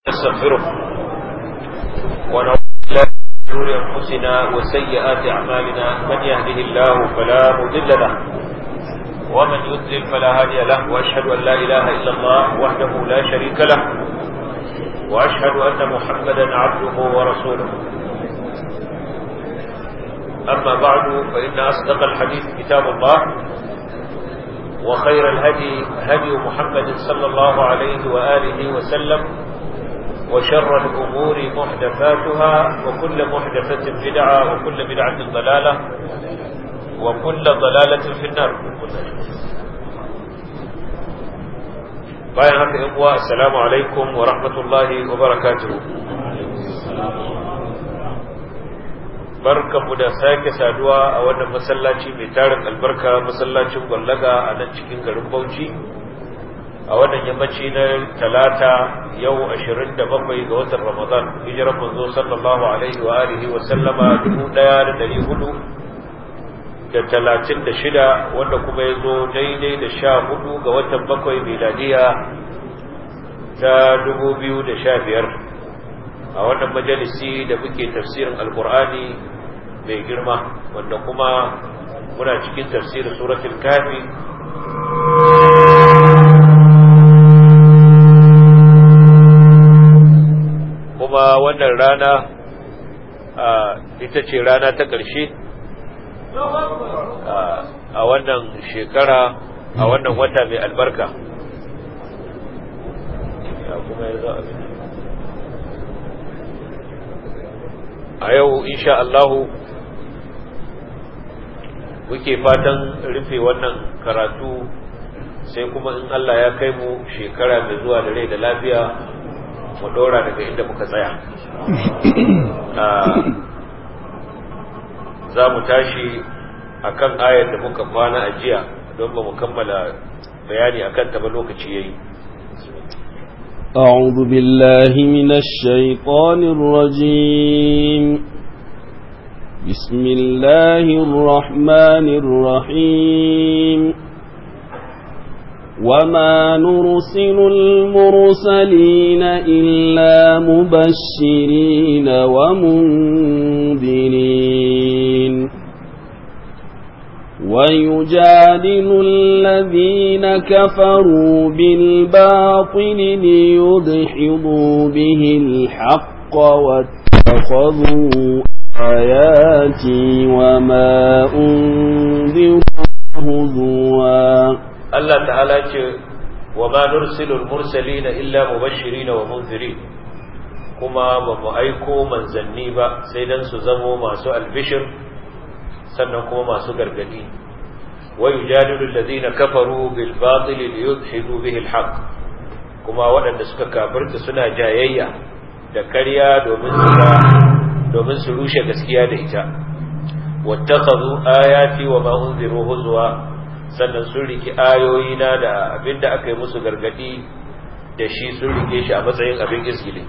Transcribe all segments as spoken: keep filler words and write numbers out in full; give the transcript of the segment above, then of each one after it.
نستغفره ونعوذ بالله من شرور انفسنا وسيئات اعمالنا من يهده الله فلا مضل له ومن يضلل فلا هادي له واشهد ان لا اله الا الله وحده لا شريك له واشهد ان محمدا عبده ورسوله اما بعد فان اصدق الحديث كتاب الله وخير الهدي هدي محمد صلى الله عليه واله وسلم وشر الأمور محدثاتها وكل محدثة بدعة وكل بدعة ضلالة وكل ضلالة في النار. بايعك إخوة السلام عليكم ورحمة الله وبركاته. barkan mu da sake saduwa a wannan masallaci mai tarin albarka, masallacin Gwallaga a nan cikin garin Bauchi. A wannan yammaci na talata yau ashirin da bakwai ga watan Ramadan, hijiran manzo sallallahu alaihi wa alihi wa sallama dubu ɗaya da ɗari hudu da talatin da shida, wanda kuma ya zo daidai da sha hudu ga watan bakwai miladiya ta dubu biyu da sha biyar. A wannan majalisi da muke tafsirin alkur'ani mai girma, wanda kuma muna cikin tafsirin suratul kafi. Kuma wannan rana ita ce rana ta ƙarshe a wannan shekara, a wannan wata mai albarka. A yau insha Allahu muke fatan rufe wannan karatu, sai kuma in Allah ya kai mu shekara mai zuwa da rai da lafiya mu dora daga inda muka tsaya. Za mu tashi akan ayar da muka kwana a jiya, don ba mu kammala bayani akan ta ba, lokaci yayi. أعوذ بالله من الشيطان الرجيم. بسم الله الرحمن الرحيم. وما نرسل المرسلين إلا مبشرين ومنذرين ويجادل الذين كفروا بالباطل ليدحضوا به الحق واتخذوا آياتي وما أنذروا هزوا. Allah ta'ala ce wa ma nursilul mursalina illa mubashirina wa munzirin, kuma ba mu aiko manzanni ba sai dan su zamo masu albishir sannan kuma masu gargadi. wa yujadilu alladhina kafaru bil batil liyudhidu bihi al haqq, kuma waɗanda suka kafirta suna jayayya da ƙarya domin su domin su rushe gaskiya da ita. wattakhadhu ayati wa ma unziru huzwa, sannan sun riki ayoyina da abinda aka yi musu gargadi da shi sun rike shi a matsayin abin izgili.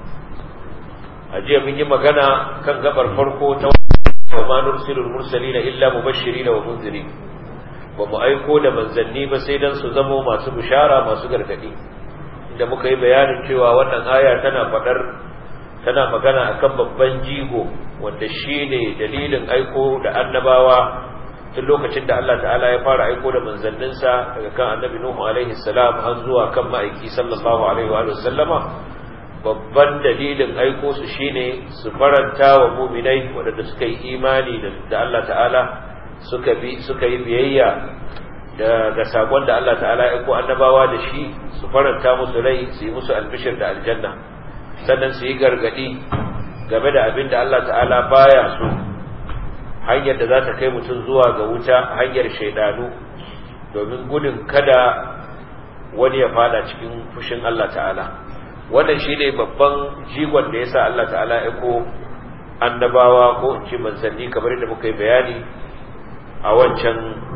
A jiya mun yi magana kan gabar farko ta wa ma nursilul mursalina illa mubashirin wa munzirin, ba mu aiko da manzanni ba sai dan su zamo masu bishara masu gargadi, inda muka yi bayanin cewa wannan aya tana fadar tana magana akan babban jigo wanda shine dalilin aiko da annabawa tun lokacin da Allah ta'ala ya fara aiko da manzanninsa daga kan annabi Nuhu alaihi salam har zuwa kan ma'aiki sallallahu alaihi wa sallama. Babban dalilin aiko su shine su faranta wa mu'minai waɗanda suka yi imani da Allah ta'ala, suka bi suka yi biyayya da ga sakon da Allah ta'ala ya aiko annabawa da shi, su faranta musu rai, su yi musu albishir da aljanna, sannan su yi gargadi game da abin da Allah ta'ala baya so, hanyar da za ta kai mutum zuwa ga wuta, hanyar shaidanu, domin gudun kada wani ya fada cikin fushin Allah ta'ala. Wannan shi ne babban jigon da ya sa Allah ta'ala ya ko annabawa ko in ce manzanni, kamar da muka yi bayani a wancan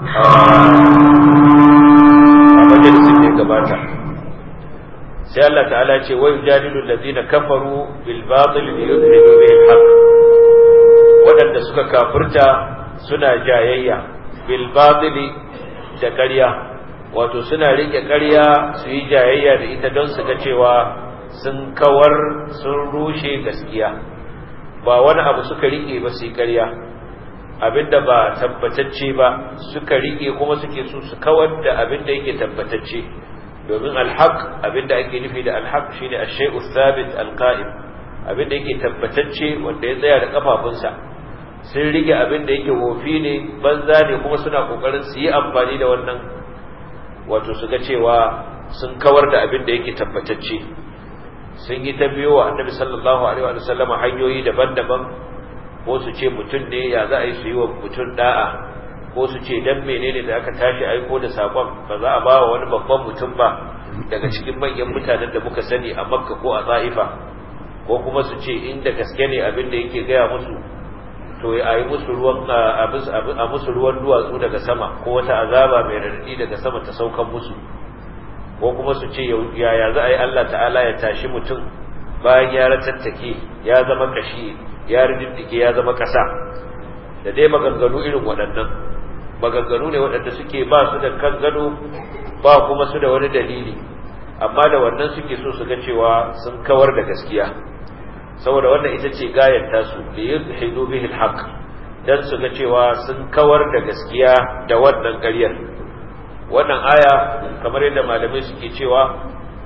a majalisin da ya gabata. Sai Allah ta'ala ce wa yujadilu allazina kafaru bil batil liyudhibu bihi al-haqq, waɗanda suka kafirta suna jayayya bil batili da ƙarya, wato suna rike ƙarya su yi jayayya da ita don su ga cewa sun kawar sun rushe gaskiya, ba wani abu suka rike ba sai ƙarya, abinda ba tabbatacce ba suka rike kuma suke so su kawar da abinda yake tabbatacce. domin alhaq abinda ake nufi da alhaq shine ash-shay'u thabit al-qa'im, abinda yake tabbatacce wanda ya tsaya da kafafunsa. sun rike abinda yake wofi ne, banza ne, kuma suna kokarin su yi amfani da wannan wato su ga cewa sun kawar da abinda yake tabbatacce. sun yi ta biyo wa annabi sallallahu alaihi wa sallam hanyoyi daban-daban, ko su ce mutum ne ya za a yi su yi wa mutum da'a, ko su ce dan menene da aka tashi aiko da sakon ba za a ba wa wani babban mutum ba daga cikin manyan mutanen da muka sani a Makka ko a Taifa, ko kuma su ce inda gaske ne abin da yake gaya musu to ya yi musu ruwan a musu ruwan duwatsu daga sama, ko wata azaba mai radadi daga sama ta saukan musu, ko kuma su ce yaya za a yi Allah ta'ala ya tashi mutum bayan ya ratattake ya zama kashi ya riddige ya zama kasa, da dai maganganu irin waɗannan maganganu ne waɗanda suke ba su da kan gado ba kuma su da wani dalili, amma da wannan suke so su ga cewa sun kawar da gaskiya, saboda wannan ita ce gayar tasu da yudhidu bihi alhaq, dan su ga cewa sun kawar da gaskiya da wannan ƙaryar. wannan aya kamar yadda malamai suke cewa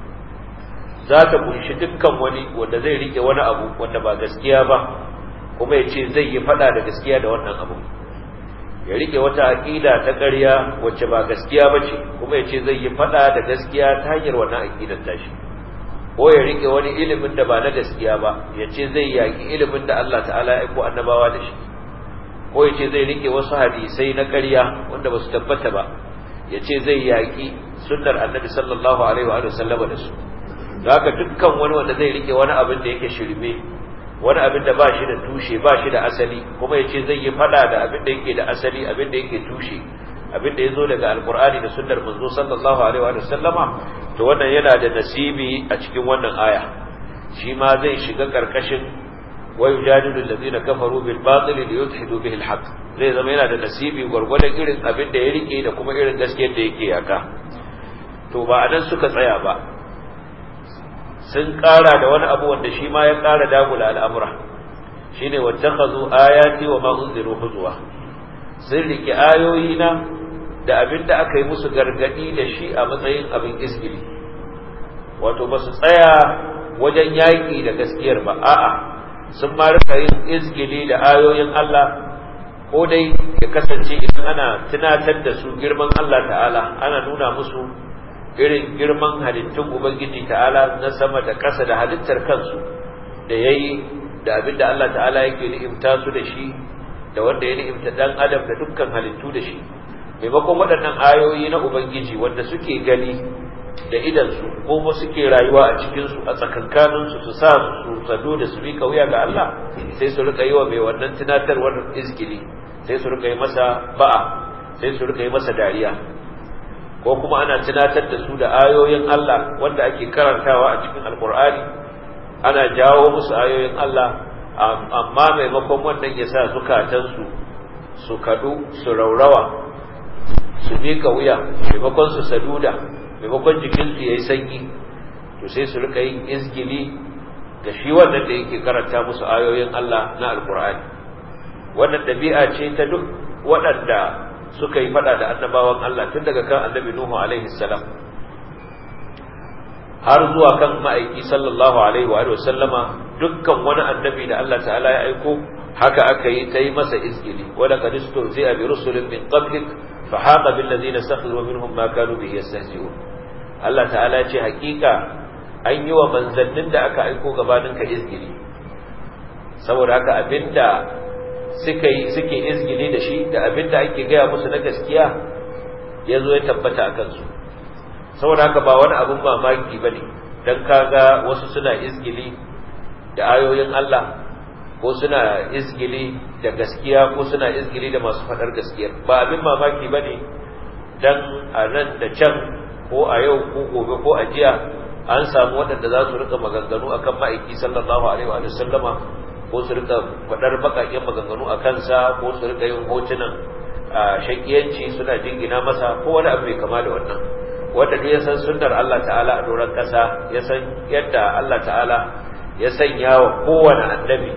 za ta kunshi dukkan wani wanda zai rike wani abu wanda ba gaskiya ba, kuma ya ce zai yi fada da gaskiya da wannan abu, ya rike wata aqida ta ƙarya wacce ba gaskiya bace, kuma ya ce zai yi fada da gaskiya ta hanyar wannan aqidar tashi, ko ya rike wani ilimin da ba na gaskiya ba, ya ce zai yaki ilimin da Allah ta'ala ya aiko annabawa da shi, ko ya ce zai rike wasu hadisai na ƙarya wanda ba su tabbata ba, ya ce zai yaki sunnar annabi sallallahu alaihi wa sallama da su. da haka dukkan wani wanda zai rike wani abin da yake shirme, wani abin da ba shi da tushe ba shi da asali, kuma ya ce zai yi fada da abin da yake da asali, abin da yake tushe, abin da ya zo daga alkur'ani da sunnar manzo sallallahu alaihi wa sallama, to wannan yana da nasibi a cikin wannan aya, shi ma zai shiga karkashin wa yujadilu allazina kafaru bil batil liyudhidu bihi al haqq, zai zama yana da nasibi gurgurdan irin abin da ya rike da kuma irin gaskiyar da yake yaka. to ba anan suka tsaya ba, sun ƙara da wani abu wanda shi ma ya ƙara dagula al'amura, shi ne wattakhazu ayati wa ma unziru huzwa, sun rike ayoyina da abin da aka yi musu gargadi da shi a matsayin abin izgili. wato ba su tsaya wajen yaƙi da gaskiyar ba, a'a sun ma rika yin izgili da ayoyin Allah, ko dai ya kasance idan ana tunatar da su girman Allah ta'ala, ana nuna musu irin girman halittun Ubangiji ta'ala na sama da ƙasa da halittar kansu da ya yi, da abin da Allah ta'ala yake ni'imta su da shi, da wanda ya ni'imta ɗan adam da dukkan halittu da shi, maimakon waɗannan ayoyi na Ubangiji wanda suke gani da idansu ko suke rayuwa a cikinsu a tsakankaninsu su sa su sado da su miƙa wuya ga Allah, sai su rika yi wa mai wannan tunatarwar izgili, sai su rika yi masa ba'a, sai su rika yi masa dariya, ko kuma ana tunatar da su da ayoyin Allah wanda ake karantawa a cikin alkur'ani, ana jawo musu ayoyin Allah, amma maimakon wannan ya sa zukatansu su kadu su raurawa su miƙa wuya, maimakon su saduda, maimakon jikinsu ya yi sanyi, to sai su rika yin izgili ga shi wannan da yake karanta musu ayoyin Allah na alkur'ani. wannan ɗabi'a ce ta duk waɗanda suka yi fada da annabawan Allah, tun daga kan annabi Nuhu alaihi salam har zuwa kan ma'aiki sallallahu alaihi wa sallama, dukkan wani annabi da Allah ta'ala ya aiko haka aka yi ta yi masa izgili. wala qad isturzi'a bi rusulin min qablik fa haqa bil ladina sakhiru minhum ma kanu bihi yastahzi'un. Allah ta'ala ya ce hakika an yi wa manzannin da aka aiko gabanin ka izgili, saboda haka abinda suka yi suke izgili da shi da abinda ake gaya musu na gaskiya ya zo ya tabbata a kansu. saboda haka ba wani abin mamaki ba ne don kaga wasu suna izgili da ayoyin Allah, ko suna izgili da gaskiya, ko suna izgili da masu faɗar gaskiyar. ba abin mamaki ba ne don a nan da can, ko a yau ko gobe ko a jiya, an samu waɗanda za su rika maganganu akan ma'aiki sallallahu alaihi wa sallama, ko su rika faɗar baƙaƙen maganganu a kansa, ko su rika yin hotunan shakiyanci suna jingina masa, ko wani abu mai kama da wannan. wanda duk ya san sunnar Allah ta'ala a doron kasa ya san yadda Allah ta'ala ya sanya wa kowane annabi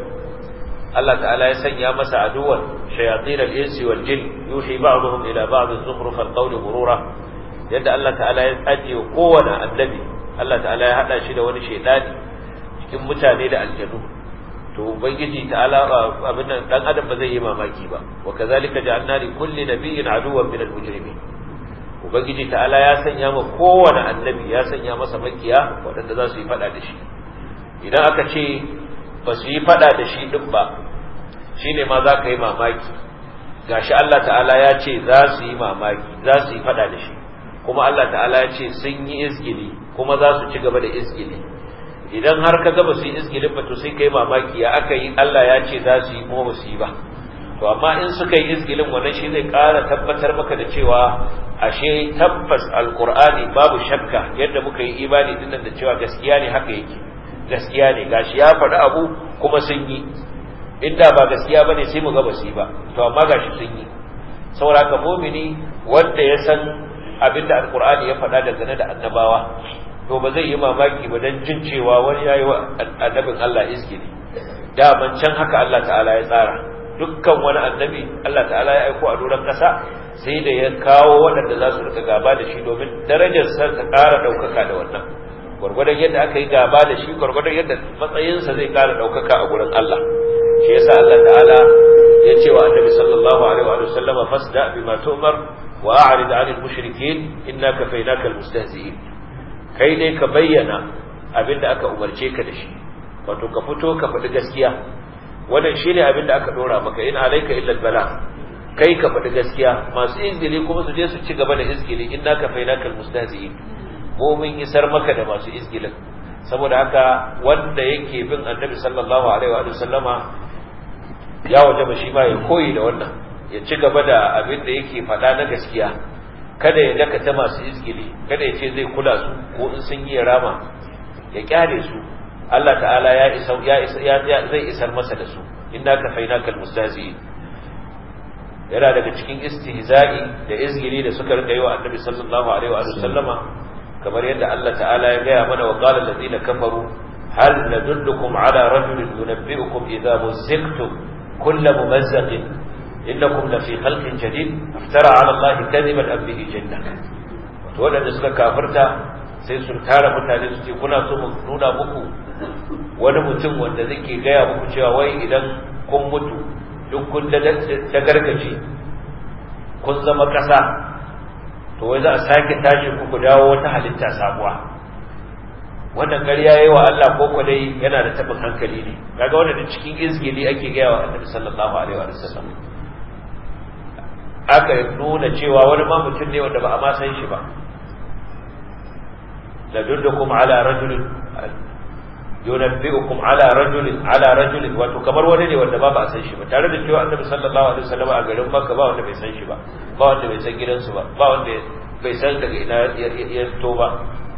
Allah ta'ala ya sanya masa aduwan shayatin al-insi wal jin yuhi ba'dhum ila ba'd zukhruf al-qawli ghurura yadda Allah ta'ala ya ajiye kowane annabi Allah ta'ala ya hada shi da wani shaydani cikin mutane da aljanu to ubangiji ta'ala abin nan dan adam ba zai yi mamaki ba wa kazalika ja'alna li kulli nabiyyin aduwwan min al-mujrimin ubangiji ta'ala ya sanya ma kowane annabi ya sanya masa makiya wadanda za su yi fada da shi idan aka ce ba su yi fada da shi din ba shine ma za ka yi mamaki gashi Allah ta'ala ya ce za su yi mamaki za su yi fada da shi kuma Allah ta'ala ya ce sun yi izgili kuma za su ci gaba da izgili idan har ka ga ba su yi izgilin ba to sai kai mamaki ya aka yi Allah ya ce za su yi kuma ba su yi ba to amma in suka yi izgilin wannan shi zai ƙara tabbatar maka da cewa ashe tabbas alqur'ani babu shakka yadda muka yi imani dinnan da cewa gaskiya ne haka yake gaskiya ne gashi ya faɗi abu kuma sun yi inda ba gaskiya bane sai mu ga ba su yi ba to amma gashi sun yi saboda ka mu'mini wanda ya san abinda alqur'ani ya faɗa dangane da annabawa to ba zai yi mamaki ba dan jin cewa wani yayi wa annabin Allah izgili da man can haka Allah ta'ala ya tsara dukkan wani annabi Allah ta'ala ya aiko a doron kasa sai da ya kawo waɗanda za su rika gaba da shi domin darajar sa ta ƙara ɗaukaka da wannan gwargwadon yadda aka yi gaba da shi gwargwadon yadda matsayinsa zai ƙara ɗaukaka a gurin Allah shi yasa Allah ta'ala ya ce wa annabi sallallahu alaihi wa sallam fasda bima tu'mar wa a'rid 'anil mushrikeen inna kafaynaka almustahzi'in kai dai ka bayyana abinda aka umarce ka da shi wato ka fito ka faɗi gaskiya wannan shine abinda aka dora maka in alayka illa albala kai ka faɗi gaskiya masu izgili kuma su je su ci gaba da izgili inna kafaynaka almustahzi'in mu mun isar maka da masu izgilin saboda haka wanda yake bin annabi sallallahu alaihi wa sallama ya wajaba shi ma ya koyi da wannan ya ci gaba da abin da yake faɗa na gaskiya kada ya dakata masu izgili kada ya ce zai kula su ko in sun yi rama ya kyale su Allah ta'ala ya isa ya zai isar masa da su inna kafaynaka almustahzi'in yana daga cikin istihza'i da izgili da suka rika yi wa annabi sallallahu alaihi wa sallama kamar yadda Allah ta'ala ya gaya mana wa qala allazina kafaru hal nadullukum ala rajulin yunabbi'ukum idha muzziqtum kull mumazzaqin innakum la fi khalqin jadid aftara ala allahi kadiban am bihi jinna to wadanda suka kafirta sai sun tara mutane su ce kuna so mu nuna muku wani mutum wanda zai gaya muku cewa wai idan kun mutu duk kun da gargaje kun zama kasa to wai za a sake tashi ku ku dawo wata halitta sabuwa wannan ƙarya yayi wa Allah ko ko dai yana da tabin hankali ne kaga wannan cikin izgili ake gaya wa Annabi sallallahu alaihi wa sallam aka nuna cewa wani ma mutum ne wanda ba a ma san shi ba la dullukum ala rajulin yunabbi'ukum ala rajulin ala rajulin wato kamar wani ne wanda ba ba a san shi ba tare da cewa Annabi sallallahu alaihi wasallam a garin Makka ba wanda bai san shi ba ba wanda bai san gidansu ba ba wanda bai san daga ina ya fito ba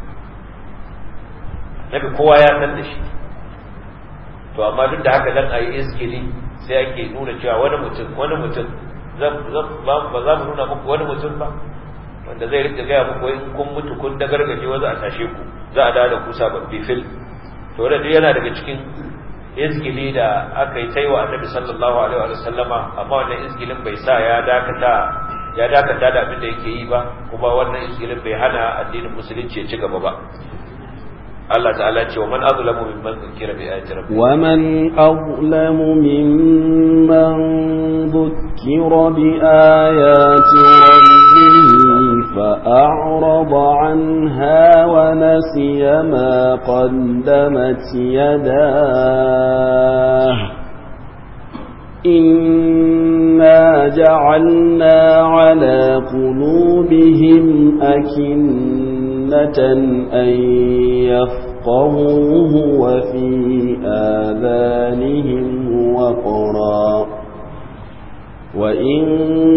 nabi kowa ya san da shi to amma duk da haka dan ayi iskili sai ake nuna cewa wani mutum wani mutum ba za mu nuna muku wani mutum ba wanda zai rika gaya muku in kun mutu kun da gargaje wa za a tashe ku za a dawo da ku sababbi fil to da yana daga cikin izgili da aka yi taiwa annabi sallallahu alaihi wa sallama amma wannan izgilin bai sa ya dakata ya dakata da abin da yake yi ba kuma wannan izgilin bai hana addinin musulunci ya ci gaba ba Allah ta'ala ce wa man azlamu mimman dhukira bi ayati rabbih wa man azlamu mimman dhukira bi ayati rabbih fa a'rada 'anha wa nasiya ma qaddamat yadahu inna ja'alna 'ala qulubihim akin أن يفقهوه وفي آذانهم وقرا وإن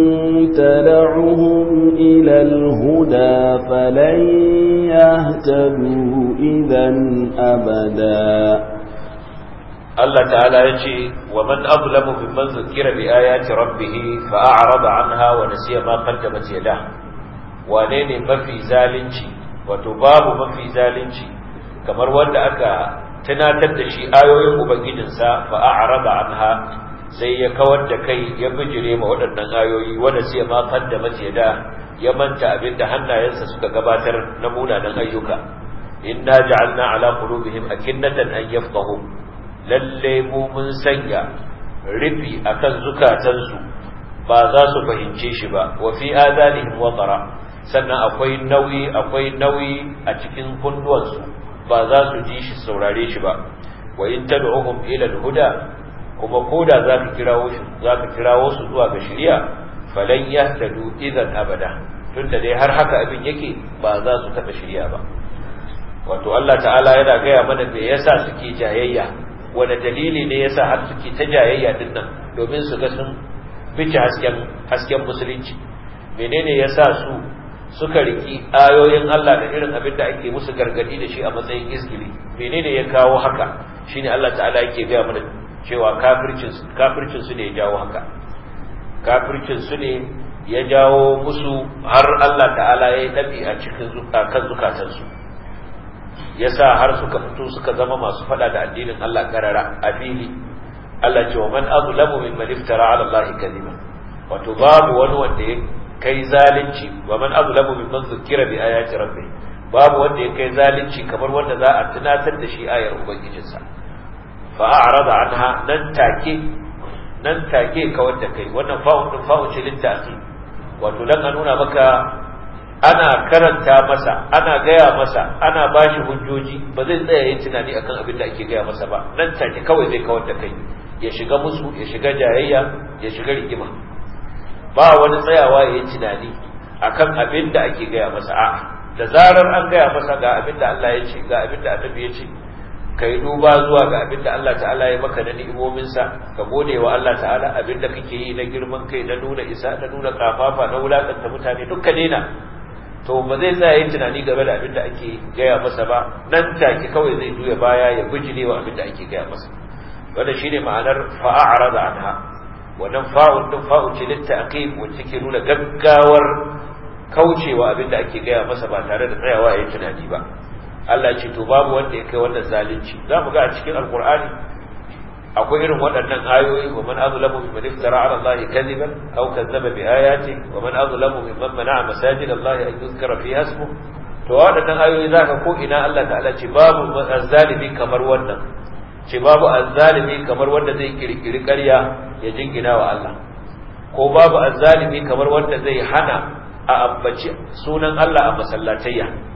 تدعهم إلى الهدى فلن يهتدوا إذا أبدا الله تعالى يجي ومن أظلم ممن ذكر بآيات ربه فأعرض عنها ونسي ما قدمت يداه wane ne mafi zalunci wato babu mafi zalunci kamar wanda aka tunatar da shi ayoyin ubangijinsa fa a'rada anha sai ya kawar da kai ya bijire ma waɗannan ayoyi wanda sai ma qaddama yada ya manta abinda hannayensa suka gabatar na munanan ayyuka inna ja'alna ala qulubihim akinnatan an yafqahu lalle mu mun sanya rufi akan zukatansu ba za su fahimce shi ba wa fi adanihim waqara sannan akwai nauyi akwai nauyi a cikin kunduwansu ba za su ji shi saurare shi ba wa in tad'uhum ila al-huda kuma koda zaka kirawo shi zaka kirawo su zuwa ga shari'a falan yahtadu idan abada tunda dai har haka abin yake ba za su taba shari'a ba wato Allah ta'ala yana gaya mana me yasa suke jayayya wanda dalili ne yasa har suke ta jayayya dinnan domin su ga sun bice hasken hasken musulunci menene yasa su suka riki ayoyin Allah da irin abin da ake musu gargadi da shi a matsayin izgili menene ya kawo haka shine Allah ta'ala yake gaya mana cewa kafircin kafircin su ne ya jawo haka kafircin su ne ya jawo musu har Allah ta'ala ya yi dabi a cikin zukakan zukatansu yasa har suka fito suka zama masu fada da addinin Allah karara a fili Allah ce wa man azlamu mimman iftara ala Allah kadhiba wato babu wani wanda ya kai zalunci wa man azlamu mimman zukira bi ayati rabbih babu wanda ya kai zalunci kamar wanda za a tunatar da shi ayar ubangijinsa fa a'rada anha nan take nan take kawar da kai wannan fa'u din fa'u ce littafi wato dan a nuna maka ana karanta masa ana gaya masa ana bashi hujjoji ba zai tsaya yin tunani akan abin da ake gaya masa ba nan take kawai zai kawar da kai ya shiga musu ya shiga jayayya ya shiga rigima ba wani tsayawa ya yi tunani akan abin da ake gaya masa a'a da zarar an gaya masa ga abin da Allah ya ce ga abin da Annabi ya ce kai duba zuwa ga abin da Allah ta'ala ya maka na ni'imominsa ka gode wa Allah ta'ala abin da kake yi na girman kai na nuna isa na nuna kafafa na wulakanta mutane dukkan daina to ba zai tsaya yin tunani game da abin da ake gaya masa ba nan take kawai zai juya baya ya bijile wa abin da ake gaya masa wannan shine ma'anar fa'arada anha wannan fa'un din fa'u ce litta'qib wacce ke nuna gaggawar kaucewa abin da ake gaya masa ba tare da tsayawa yayin tunani ba Allah ce to babu wanda ya kai wannan zalunci zamu ga a cikin alqur'ani akwai irin waɗannan ayoyi wa man azlamu mimman iftara ala allahi kadiban aw kazzaba bi ayati wa man azlamu mimman mana'a masajid allahi an yuzkara fiha ismu to waɗannan ayoyi zaka ko ina Allah ta'ala ce babu azzalimi kamar wannan ce babu azzalimi kamar wanda zai kirkiri ƙarya ya jingina wa Allah ko babu azzalimi kamar wanda zai hana a ambaci sunan Allah a masallatayya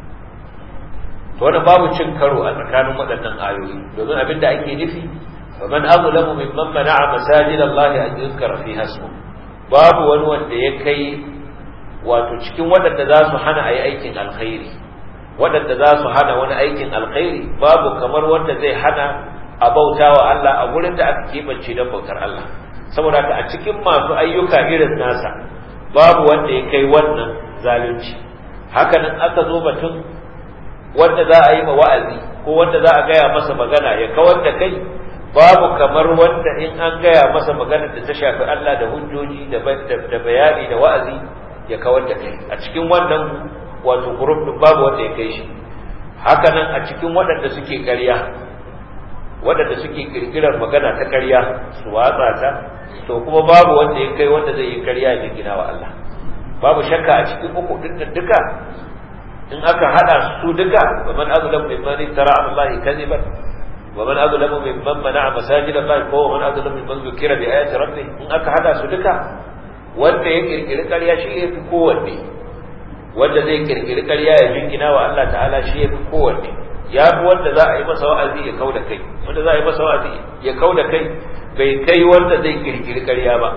to wannan babu cin karo a tsakanin waɗannan ayoyi domin abinda ake nufi ومن أظلم ممن منع مساجد الله أن يذكر فيها اسمه babu wani wanda ya kai wato cikin waɗanda za su hana a yi aikin alkhairi waɗanda za su hana wani aikin alkhairi babu kamar wanda zai hana a bauta wa Allah a gurin da aka keɓance don bautar Allah saboda ka a cikin masu ayyuka irin nasa babu wanda ya kai wannan zalunci hakanan aka zo batun wanda za a yi ma wa'azi ko wanda za a gaya masa magana ya kawar da kai babu kamar wanda in an gaya masa maganar da ta shafi Allah da hujjoji da bayani da wa'azi ya kawar da kai a cikin wannan wato group din babu wanda ya kai shi haka nan a cikin waɗanda suke ƙarya waɗanda suke kirkirar magana ta ƙarya su watsa ta to kuma babu wanda ya kai wanda zai yi ƙarya ya gina wa Allah babu shakka a cikin uku din duka in aka hada su duka wa man azlamu mimman tara Allah kadiban ومن أظلم ممن منع مساجد الله ومن أظلم ممن ذكر بآيات ربه in aka hada su duka wanda ya kirkiri ƙarya shi yafi kowanne wanda zai kirkiri ƙarya ya jingina wa Allah ta'ala shi yafi kowanne ya fi wanda za a yi masa wa'azi ya kauda kai wanda za a yi masa wa'azi ya kauda kai bai kai wanda zai kirkiri ƙarya ba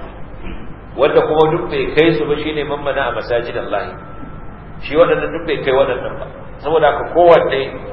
wanda kuma duk bai kai su ba shine man mana a masajid Allah shi waɗanda duk bai kai waɗannan ba saboda haka kowanne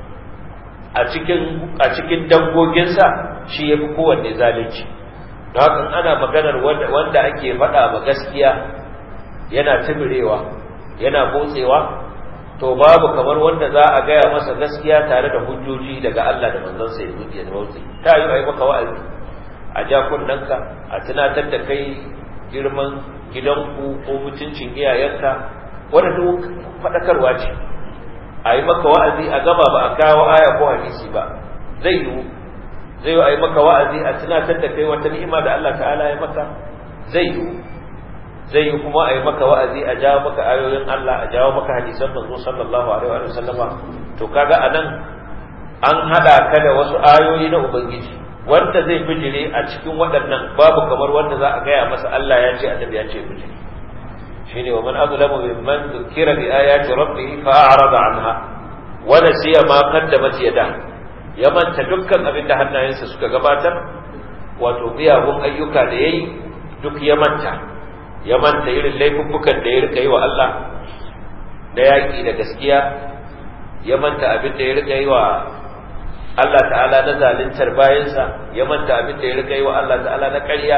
a cikin a cikin dangoginsa shi yafi kowanne zalunci don haka ana maganar wanda wanda ake faɗa ma gaskiya yana tibirewa yana motsewa to babu kamar wanda za a gaya masa gaskiya tare da hujjoji daga Allah da manzon sa ya zuciya da motsi ta yi ai maka wa'azi a ja kunnanka a tunatar da kai girman gidanku ko mutuncin iyayenka, wanda duk faɗakarwa ce. A yi maka wa'azi a gaba ba a kawo aya ko hadisi ba, zai yiwu zai yi a yi maka wa'azi a tunatar da kai wata ni'ima da Allah ta'ala ya maka, zai yiwu zai yi kuma a yi maka wa'azi a jawo maka ayoyin Allah, a jawo maka hadisan manzo sallallahu alaihi wa sallama. To kaga anan an hada ka da wasu ayoyi na ubangiji, wanda zai bijire a cikin waɗannan babu kamar wanda za a gaya masa Allah ya ce annabi ya ce bijire. shine wa man azlamu mimman dhukira bi ayati rabbih fa a'rada anha wa nasiya ma qaddamat yadahu, ya manta dukkan abin da hannayensa suka gabatar, wato miyagun ayyuka da yayi duk ya manta, ya manta irin laifuffukan da ya rika yi wa Allah da yaƙi da gaskiya, ya manta abin da ya rika yi wa Allah ta'ala na zaluntar bayansa, ya manta abin da ya rika yi wa Allah ta'ala na ƙarya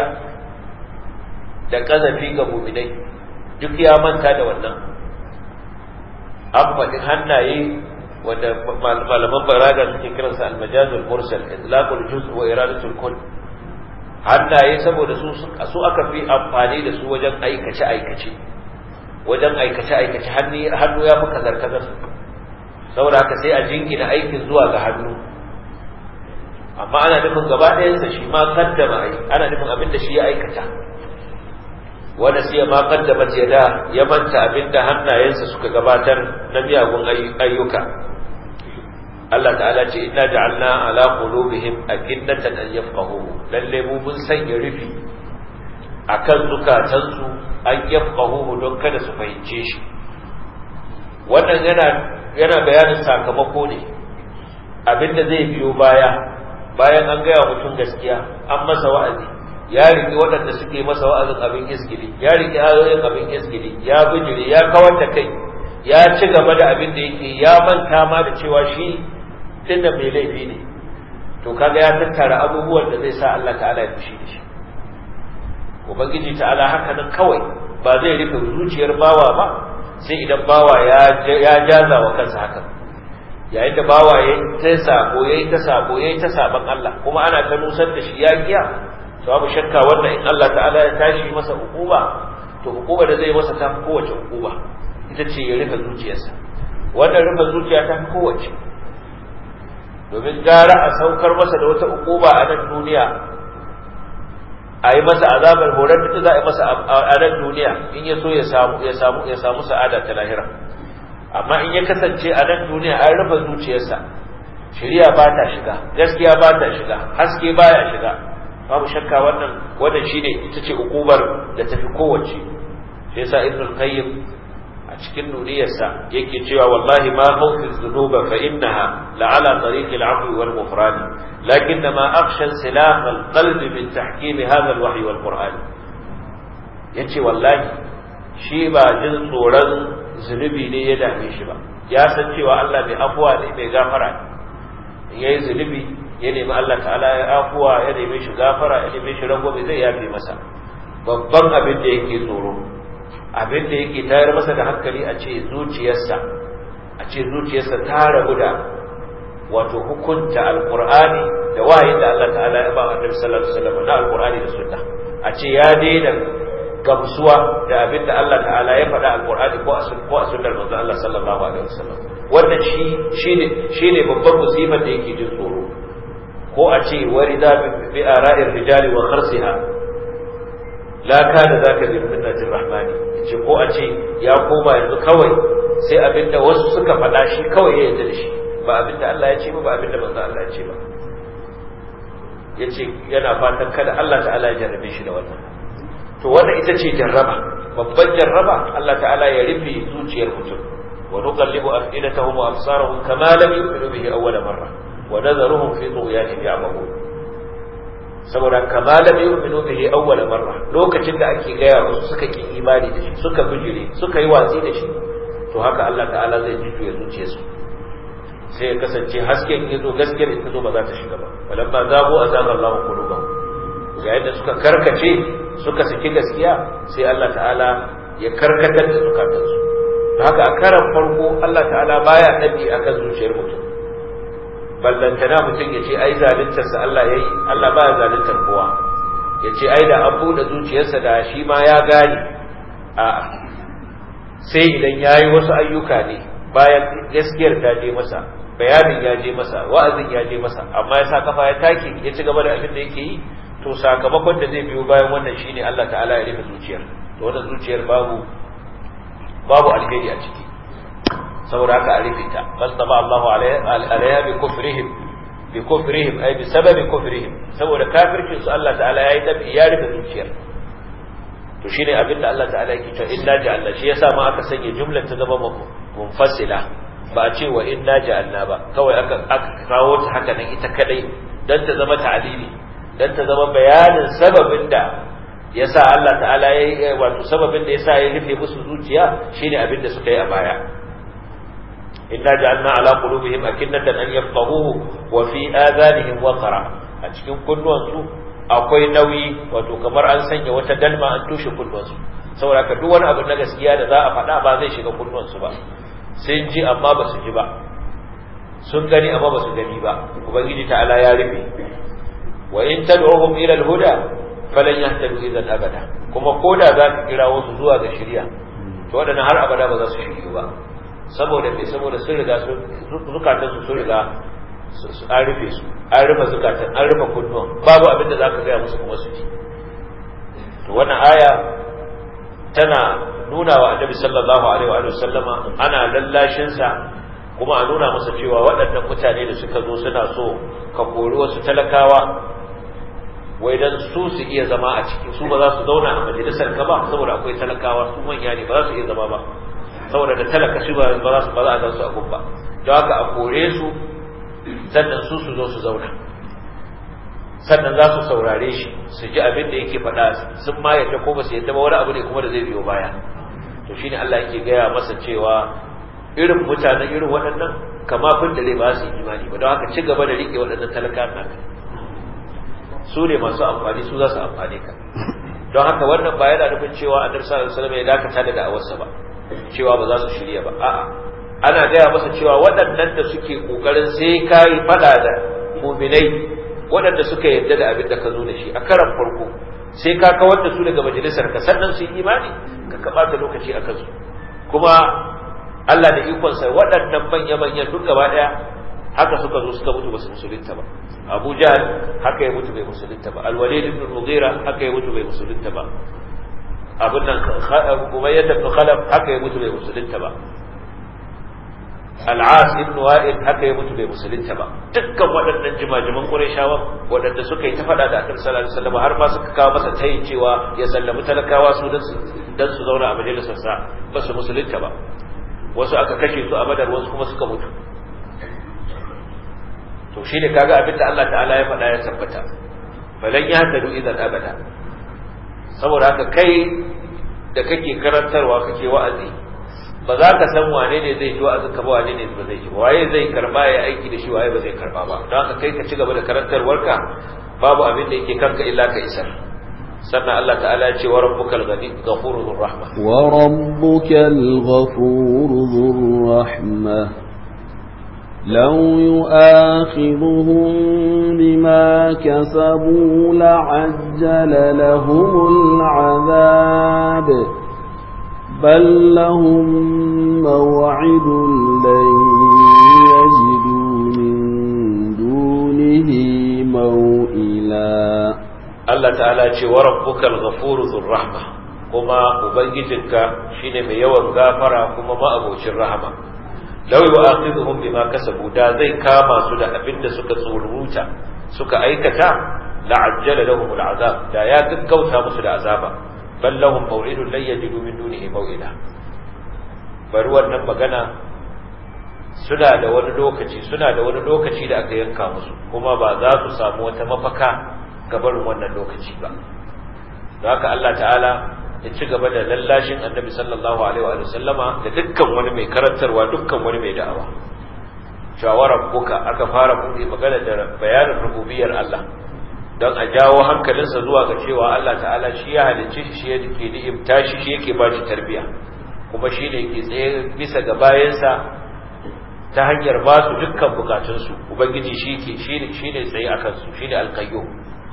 da ƙazafi ga mu'minai, duk ya manta da wannan. An faɗi hannaye wanda malaman balaga suke kiransa al-majazul mursal, izlaqul juz' wa iradatul kull. Hannaye saboda su su aka fi amfani da su wajen aikace aikace wajen aikace aikace hannu ya fi kazar kazar, saboda haka sai a jingina aikin zuwa ga hannu, amma ana nufin gaba ɗayansa shi ma kaddama ai ana nufin abin da shi ya aikata. wanda sai ma kaddama yada ya manta abin da hannayensa suka gabatar na miyagun ayyuka. Allah ta'ala ce inna ja'alna ala qulubihim akinnatan an yafqahuhu, lalle mu mun sanya rufi akan zukatansu an yafqahuhu don kada su fahimce shi. Wannan yana yana bayanin sakamako ne, abinda zai biyo baya bayan an gaya mutum gaskiya, an masa wa'azi, ya riki waɗanda suke masa wa'azin abin iskili, ya riki ayoyin abin iskili, ya bijire, ya kawar da kai, ya ci gaba da abin da yake, ya manta ma da cewa shi tunda mai laifi ne. To kaga ya tattara abubuwan da zai sa Allah ta'ala ya fushi da shi. Ubangiji ta'ala haka nan kawai ba zai rufe zuciyar bawa ba sai idan bawa ya ya jaza wa kansa haka. Yayin da bawa yayi ta sako yayi ta sako yayi ta saban Allah, kuma ana ta nusar da shi ya kiya, to babu shakka wannan in Allah ta'ala ya tashi masa hukuma, to hukuma da zai masa ta kowace hukuma ita ce ya rufe zuciyarsa. Wannan rufe zuciya ta kowace, domin gara a saukar masa da wata hukuma a nan duniya, a yi masa azabar horar da za a yi masa a nan duniya, in ya so ya samu ya samu ya samu sa'ada ta lahira. Amma in ya kasance a nan duniya an rufe zuciyarsa, shari'a ba ta shiga, gaskiya ba ta shiga, haske baya shiga, babu shakka wannan wannan shine ita ce hukumar da tafi kowace. Sai yasa Ibn Qayyim a cikin nuriyarsa yake cewa wallahi ma khawfi dhunuba fa innaha la'ala tariq al-'afwi wal ghufran, lakinna ma akhsha silah al-qalb min tahkim hadha al-wahy wal Qur'an. Yace wallahi shi ba jin tsoron zunubi ne ya dame shi ba, ya san cewa Allah mai afuwa ne mai gafara ne. In yayi zunubi ya nemi Allah ta'ala ya afuwa, ya nemi shi gafara, ya nemi shi rangwame, zai yafe masa. Babban abin da yake tsoro, abin da yake tayar masa da hankali a ce zuciyarsa a ce zuciyarsa ta rabu da wato hukunta alqur'ani da wahayin da Allah ta'ala ya ba Annabi sallallahu alaihi wasallam na alqur'ani da sunna, a ce ya daina gamsuwa da abin da Allah ta'ala ya faɗa alqur'ani ko a ko a sunnar manzo Allah sallallahu alaihi wasallam. Wannan shi shine shine babban musibar da yake jin tsoro. Ko a ce warida bi ara'ir rijali wa kharsiha la kana zaka bi minnatir rahmani, ce ko a ce ya koma yanzu kawai sai abinda wasu suka faɗa shi kawai ya yarda da shi, ba abinda Allah ya ce ba, ba abinda manzo Allah ya ce ba. Yace yana fatan kada Allah ta'ala ya jarrabe shi da wannan. To wannan ita ce jarraba, babban jarraba, Allah ta'ala ya rufe zuciyar mutum. Wa nuqallibu afidatahum wa absarahum kama lam yu'minu bihi awwala marra wa nadharuhum fi tughyanihim ya'mahun. Saboda kama lam yu'minu bihi awwala marra, lokacin da ake gaya musu suka ki imani da shi, suka bijire, suka yi watsi da shi, to haka Allah ta'ala zai jujjuya zuciyarsu, sai ya kasance hasken yazo, gaskiyar ita zo ba za ta shiga ba. Walamma zabu azaba Allahu qulubahum, yayin da suka karkace suka saki gaskiya, sai Allah ta'ala ya karkatar da zukatansu. Haka a karan farko Allah ta'ala baya dabi akan zuciyar mutum, ballantana mutum ya ce ai zaluntarsa Allah ya yi. Allah ba ya zaluntar kowa, ya ce ai da an buɗe zuciyarsa da shi ma ya gane. A'a, sai idan ya yi wasu ayyuka ne bayan gaskiyar ta je masa, bayanin ya je masa, wa'azin ya je masa, amma ya sa kafa ya take ya ci gaba da abin da yake yi, to sakamakon da zai biyo bayan wannan shine Allah ta'ala ya rufe zuciyar. To wannan zuciyar babu babu alheri a ciki, saboda haka a rufe ta. Fastaba Allahu alaiha bi kufrihim bi kufrihim ay bi sababi kufrihim, saboda kafircin su Allah ta'ala yayi dabi ya rufe zuciyar. To shine abin da Allah ta'ala yake cewa inna ja'alna, shi yasa ma aka sanya jumlar ta zama munfasila, ba a ce wa inna ja'alna ba, kawai aka aka kawo ta haka nan ita kadai dan ta zama ta'lili, dan ta zama bayanin sababin da yasa Allah ta'ala yayi, wato sababin da yasa ya rufe musu zuciya shine abin da suka yi a baya. inna ja'alna ala qulubihim akinnatan an yafqahuhu wa fi adhanihim waqra, a cikin kunnuwansu akwai nauyi, wato kamar an sanya wata dalma an tushe kunnuwansu, saboda ka duk wani abu na gaskiya da za a faɗa ba zai shiga kunnuwansu ba. Sun ji amma ba su ji ba, sun gani amma ba su gani ba. Ubangiji ta'ala ya rufe. Wa in tad'uhum ila al-huda falan yahtadu idan abada, kuma koda za ka kira wasu zuwa ga shari'a, to wadannan har abada ba za su shiryu ba. Saboda me? Saboda sun riga zukatan su sun riga an rufe su, an rufe zukatan, an rufe kunnuwan, babu abin da za ka gaya musu kuma su ji. To wannan aya tana nuna wa annabi sallallahu alaihi wa sallama ana lallashin sa, kuma a nuna masa cewa waɗannan mutane da suka zo suna so ka kori wasu talakawa wai dan su su iya zama a cikin su, ba za su zauna a majalisar ka ba saboda akwai talakawa, su manya ne ba za su iya zama ba saboda da talaka shi ba za su ba za a gansu a gumba, don haka a kore su sannan su su zo su zauna, sannan za su saurare shi su ji abin da yake faɗa, sun ma yadda ko ba su yadda ba wani abu ne kuma da zai biyo baya. To shine Allah yake gaya masa cewa irin mutanen irin waɗannan kama fin da zai ba su imani ba, don haka ci gaba da riƙe waɗannan talaka naka, su ne masu amfani, su za su amfane ka. Don haka wannan ba yana nufin cewa annabi sallallahu alaihi wasallam ya dakata da da'awarsa ba, cewa ba za su shirya ba. A'a, ana gaya masa cewa waɗannan da suke kokarin sai kai fada da mu'minai, waɗanda suka yarda da abin da ka zo da shi a karan farko, sai ka kawar da su daga majalisar ka sannan su yi imani, ka kabata lokaci a kansu. Kuma Allah da ikonsa waɗannan manya-manyan duk gaba ɗaya haka suka zo suka mutu ba su musulunta ba. Abu Jahl haka ya mutu bai musulunta ba, Al-Walid ibn Mughira haka ya mutu bai musulunta ba, abin nan Umayyah ibn Khalaf haka ya mutu bai musulunta ba, Al-As ibn Wa'il haka ya mutu bai musulunta ba. Dukkan waɗannan jimajiman Qurayshawa waɗanda suka yi ta faɗa da Annabi sallallahu alaihi wasallam har ma suka kawo masa tayin cewa ya sallami talakawa su dan su zauna a majalisar sa, ba su musulunta ba. Wasu aka kashe su a Badar, wasu kuma suka mutu. To shine kaga abin da Allah ta'ala ya faɗa ya tabbata, falan yahtadu idan abada. Saboda haka kai da kake karantarwa kake wa'azi, ba za ka san wane ne zai ji wa'azin ka ba, wane ne ba zai ji, waye zai karba ya aiki da shi, waye ba zai karba ba. Don haka kai ka ci gaba da karantarwarka, babu abin da yake kanka illa ka isar. sannan Allah ta'ala ya ce wa rabbukal ghafuru dhur rahma wa rabbukal ghafuru dhur rahma law yu'akhidhuhum bima kasabu la'ajjala lahumul 'adhab bal lahum maw'idun lan yajidu min dunihi maw'ila. Allah ta'ala ce wa rabbukal ghafuru dhur rahma, kuma ubangijinka shine mai yawan gafara kuma ma'abocin rahama. Law yu'akhidhuhum bima kasabu, da zai kama su da abinda suka tsoruta suka aikata, la'ajjala lahum al'azab, da ya gaggauta musu da azaba. Bal lahum maw'idun lan yajidu min dunihi maw'ila. Bari wannan magana, suna da wani lokaci suna da wani lokaci da aka yanka musu, kuma ba za su samu wata mafaka gabarin wannan lokaci ba. Da haka Allah ta'ala ya ci gaba da lallashin annabi sallallahu alaihi wa sallama da dukkan wani mai karantarwa, dukkan wani mai da'awa. Shawarar buka aka fara buɗe magana da bayanin rububiyar Allah don a jawo hankalinsa zuwa ga cewa Allah ta'ala shi ya halicce shi, shi yake ni'imta shi, shi yake ba shi tarbiya, kuma shi ne ke tsaye bisa ga bayansa ta hanyar ba su dukkan bukatunsu. Ubangiji shi ke shi ne tsaye a kansu, shi ne alƙayyum.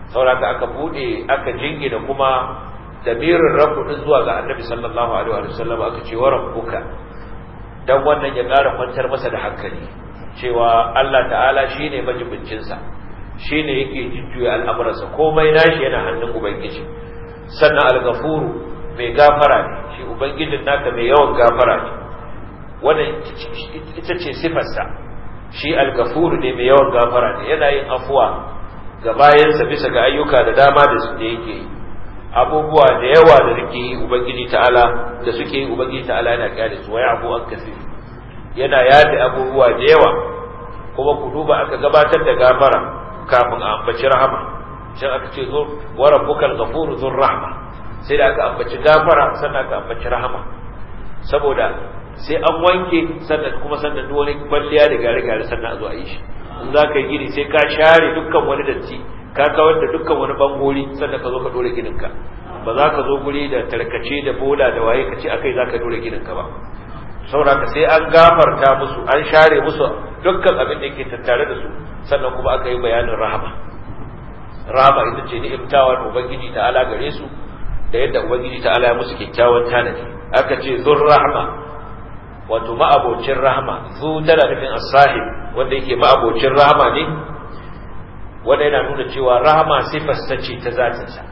saboda aka bude aka jingina kuma damirin rabbu din zuwa ga annabi sallallahu alaihi wa sallam aka ce wa rabbuka dan wannan ya ƙara kwantar masa da hankali cewa Allah ta'ala shine majibincin sa shine yake jujjuya al'amuransa komai nashi yana hannun ubangiji sannan al-ghafuru mai gafara ne shi ubangijin naka mai yawan gafara ne wannan ita ce sifarsa shi al-ghafuru ne mai yawan gafara ne yana yin afuwa ga bayansa bisa ga ayyuka da dama da su da yake yi abubuwa da yawa da suke yi ubangiji ta'ala da suke yi ubangiji ta'ala yana kyale su waya abu an kasir yana yada abubuwa da yawa kuma ku duba aka gabatar da gafara kafin a ambaci rahama shin aka ce zo wa rabbukal ghafuru dhur rahma sai da aka ambaci gafara sannan aka ambaci rahama saboda sai an wanke sannan kuma sannan duk wani kwalliya da gare-gare sannan a zo a yi shi in za ka yi gini sai ka share dukkan wani datti ka kawar da dukkan wani bangori sannan ka zo ka dore gininka ba za ka zo guri da tarkace da bola da waye ka ce akai za ka dore gininka ba saboda sai an gafarta musu an share musu dukkan abin da yake tattare da su sannan kuma aka yi bayanin rahama rahama ita ce ni'imtawar ubangiji ta'ala gare su da yadda ubangiji ta'ala ya musu kyakkyawan tanadi aka ce zur rahma wato ma'abocin rahama zu tana nufin as-sahib wanda yake ma'abocin rahama ne wanda yana nuna cewa rahama sifar ce ta zatin sa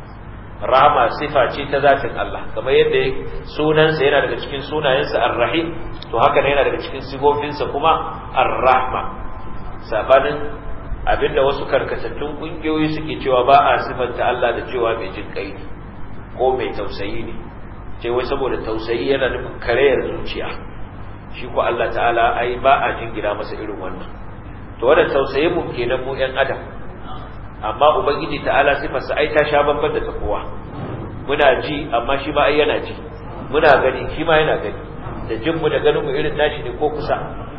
rahama sifa ce ta zatin Allah kamar yadda sunansa yana daga cikin sunayensa ar-rahim to haka ne yana daga cikin sifofinsa kuma ar-rahma sabanin abinda wasu karkatattun kungiyoyi suke cewa ba a sifanta Allah da cewa mai jin kai ne ko mai tausayi ne ce wai saboda tausayi yana nufin karayar zuciya shi ko Allah ta'ala ai ba a jingira masa irin wannan to wannan tausayin mu kenan mu yan adam amma ubangiji ta'ala sifarsa ai ta sha bamban da ta kowa muna ji amma shi ma ai yana ji muna gani shi ma yana gani da jin mu da ganin mu irin nashi ne ko kusa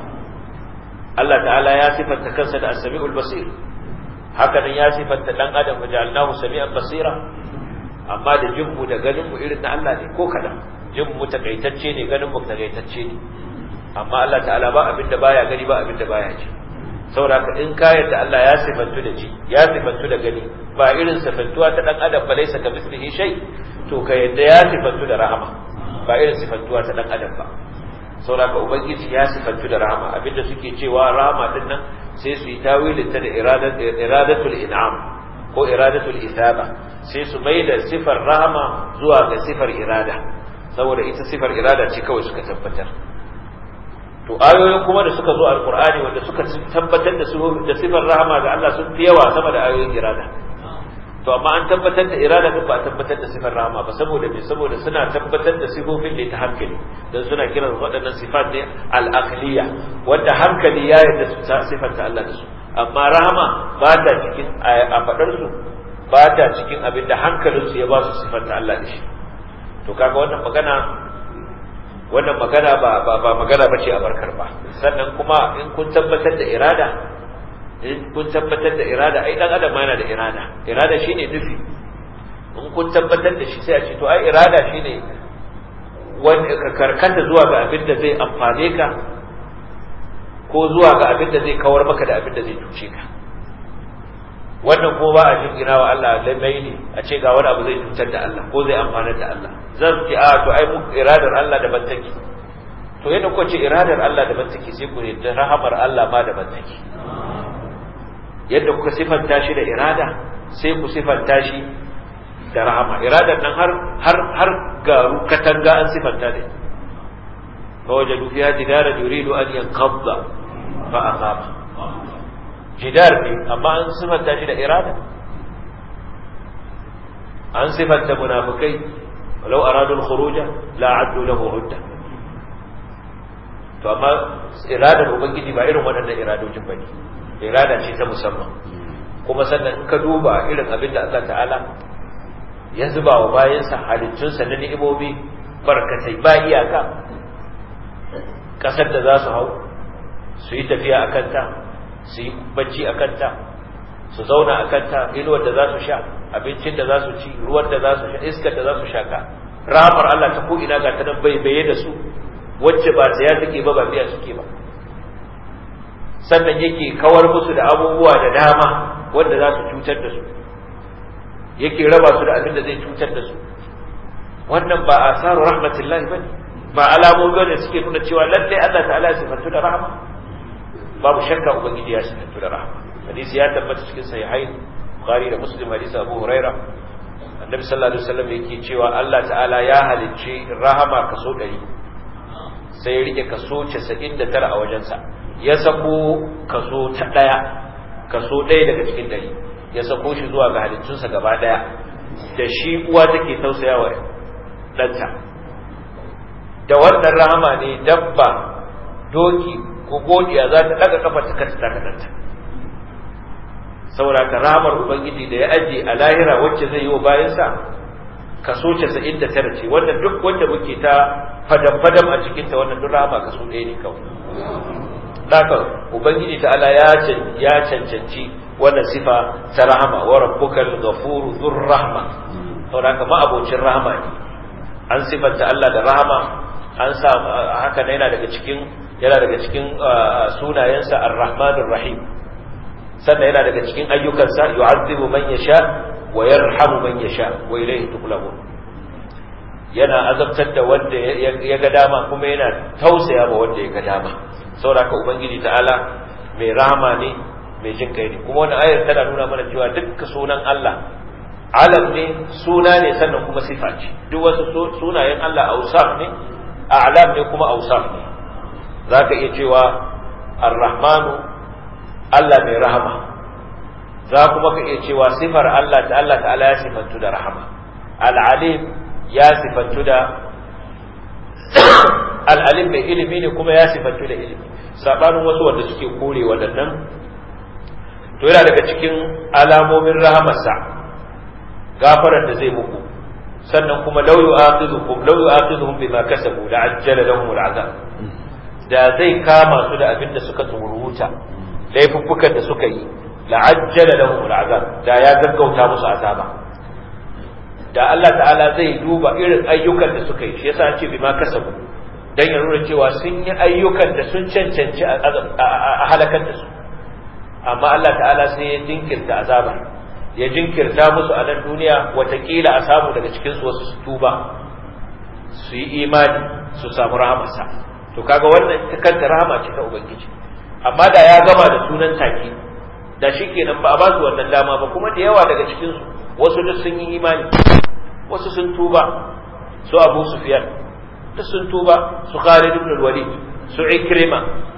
Allah ta'ala ya sifanta kansa da as-sami'ul basir haka nan ya sifanta dan adam wajalnahu sami'an basira amma da jin mu da ganin mu irin na Allah ne ko kada jin mu takaitacce ne ganin mu takaitacce ne amma Allah ta'ala ba abinda baya gani ba abinda baya ji saboda in ka yarda Allah ya sifantu da ji ya sifantu da gani ba irin sifantuwa ta dan adam ba laysa kamithlihi shay to ka yarda ya sifantu da rahama ba irin sifantuwa ta dan adam ba saboda ubangiji ya sifantu da rahama abinda suke cewa rahama din nan sai su yi tawilin ta da iradatul in'am ko iradatul isaba sai su mai da sifar rahama zuwa ga sifar irada saboda ita sifar irada ce kawai suka tabbatar to ayoyin kuma da suka zo alqur'ani wanda suka tabbatar da da sifar rahama ga Allah sun fi yawa sama da ayoyin irada to amma an tabbatar da irada din ba tabbatar da sifar rahama ba saboda me saboda suna tabbatar da sifofin da ta hankali dan suna kiran waɗannan sifat ne al-aqliya wanda hankali ya yarda su sifanta Allah da su amma rahama ba ta cikin a fadar su ba ta cikin abin da hankalinsu ya ba su sifanta Allah da shi to kaga wannan magana wannan magana ba ba, ba magana bace a barkar ba sannan kuma in kun tabbatar da irada in kun tabbatar da irada ai dan adam yana da irada irada shine nufi in kun tabbatar da shi sai a ce to ai irada shine wanda ka karkata zuwa ga abin da zai amfane ka ko zuwa ga abin da zai kawar maka da abin da zai cuce ka wannan ko ba a jingina wa Allah lamaini a ce ga wani abu zai cutar da Allah ko zai amfanar da Allah zan ce a to ai muku iradar Allah daban take to yadda kuka ce iradar Allah daban take sai ku yadda rahamar Allah ma daban take yadda kuka sifanta shi da irada sai ku sifanta shi da rahama iradar nan har har har garu katanga an sifanta da fa wajadu fiha jidara yuridu an yanqadha fa aqama jidar ne amma an sifanta shi da irada an sifanta munafikai walau aradu al-khuruj la addu lahu udda to amma iradar ubangiji ba irin waɗannan iradojin bane irada ce ta musamman kuma sannan in ka duba irin abin da Allah ta'ala ya zuba wa bayansa halittunsa na ni'imomi barkatai ba iyaka kasar da za su hau su yi tafiya a kanta su yi bacci a kanta su zauna a kanta inuwar da za su sha abincin da za su ci ruwan da za su sha iskar da za su shaka rahamar Allah ta ko ina ga ta nan bai baye da su wacce ba ta ya take ba ba biya suke ba sannan yake kawar musu da abubuwa da dama wanda za su cutar da su yake raba su da abin da zai cutar da su. Wannan ba asaru rahmatillahi bane, ba alamomi bane suke nuna cewa lalle Allah ta'ala ya sifantu da rahama. Babu shakka ubangiji ya sifantu da rahama. Hadisi ya tabbata cikin sahihain Bukhari da Muslim, hadisi Abu Huraira, Annabi sallallahu alaihi wasallam yake cewa Allah ta'ala ya halicci rahama kaso ɗari, sai ya rike kaso casa'in da tara a wajensa, ya sako kaso ta ɗaya, kaso ɗaya daga cikin ɗari, ya sako shi zuwa ga halittunsa gaba ɗaya, da shi uwa take tausayawa ɗanta. Da wannan rahama ne dabba, doki ko godiya za ta ɗaga kafa ta kanta ta ɗanta. Saboda ka rahamar Ubangiji da ya aje a lahira wacce zai yi wa bayansa kaso casa'in da tara ce, wannan duk wanda muke ta fadam-fadam a cikinta, wannan duk rahama kaso ɗaya ne kawai. Haka Ubangiji ta'ala ya cancanci wannan sifa ta rahama, wa rabbukal ghafuru dhur rahma. Saboda haka ma'abocin rahama ne, an sifanta Allah da rahama, an sa haka yana daga cikin yana daga cikin sunayensa ar-rahmanur rahim. Sannan yana daga cikin ayyukansa yu'adhibu man yasha wa yarhamu man yasha wa ilayhi tuqlabun. Yana azabtar da wanda ya ga dama kuma yana tausaya ma wanda ya ga dama. Saboda haka Ubangiji ta'ala mai rahama ne, mai jin kai ne. Kuma wannan ayar tana nuna mana cewa dukkan sunan Allah alam ne, suna ne, sannan kuma sifa ce. Duk wasu sunayen Allah awsaf ne, a'lam ne kuma awsaf ne. Zaka iya cewa ar-rahmanu Allah mai rahama, za kuma ka iya cewa sifar Allah ta Allah ta'ala ya sifantu da rahama. Al-alim ya sifantu da al-alim mai ilimi ne kuma ya sifantu da ilimi, sabanin wasu wanda suke kore waɗannan. To yana daga cikin alamomin rahamarsa gafarar da zai muku, sannan kuma law yu'akhidhukum law yu'akhidhuhum bima kasabu la'ajjala lahum al'azab. Da zai kama su da abin da suka tsuruta, laifuffukan da suka yi, la'ajjala lahum al'azab, da ya gaggauta musu azaba. Da Allah ta'ala zai duba irin ayyukan da suka yi, shi yasa an ce bima kasabu, dan ya nuna cewa sun yi ayyukan da sun cancanci a halakar da su, amma Allah ta'ala sai ya jinkirta azabar, ya jinkirta musu a nan duniya, watakila a samu daga cikin su wasu su tuba, su yi imani, su samu rahamarsa. To kaga wannan ta kanta rahama ce ta Ubangiji. Amma da ya gama da sunan take, da shi kenan ba a ba su wannan dama ba. Kuma da yawa daga cikinsu wasu duk sun yi imani, wasu sun tuba, su Abu Sufyan duk sun tuba, su Khalid ibn al-Walid, su Ikrima